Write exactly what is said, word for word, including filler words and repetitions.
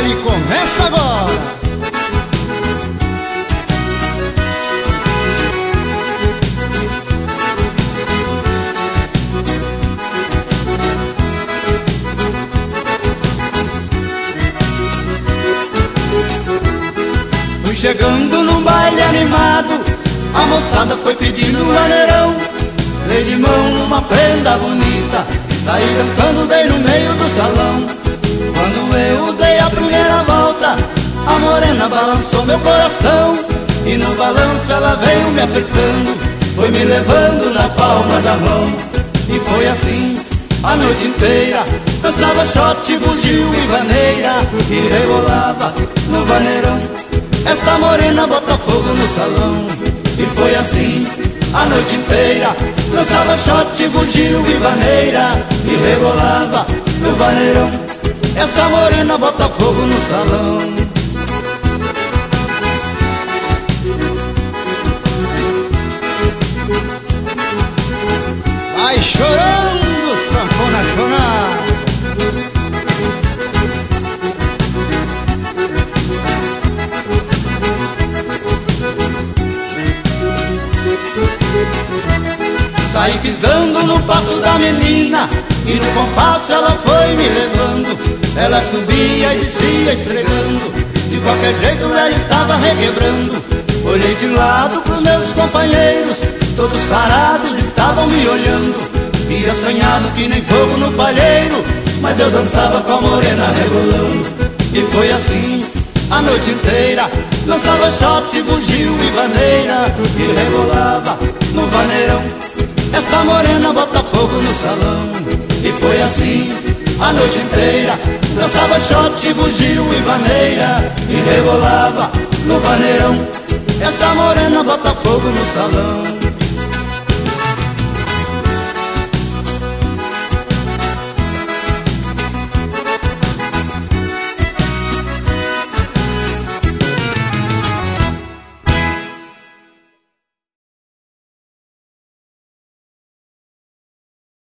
baile começa agora. Fui chegando num baile animado, a moçada foi pedindo um maneirão. Dei de mão numa prenda bonita, saí dançando bem no meio do salão. Quando eu dei a primeira volta, a morena balançou meu coração. E no balanço ela veio me apertando, foi me levando na palma da mão. E foi assim a noite inteira, dançava shot, bugio e vaneira, e rebolava no vaneirão. Esta morena bota fogo no salão. E foi assim a noite inteira, dançava shot, bugio e vaneira, e rebolava no vaneirão. Esta morena bota fogo no salão. Vai chorando, sanfona chorando. Saí pisando no passo da menina, e no compasso ela foi me levando. Ela subia e descia esfregando, de qualquer jeito ela estava requebrando. Olhei de lado pros meus companheiros, todos parados estavam me olhando. E assanhado que nem fogo no palheiro, mas eu dançava com a morena rebolando. E foi assim a noite inteira, dançava shot, bugio e vaneira, e rebolava no vaneirão. Esta morena bota fogo no salão. E foi assim a noite inteira, dançava shot, bugio e vaneira, e rebolava no vaneirão. Esta morena bota fogo no salão.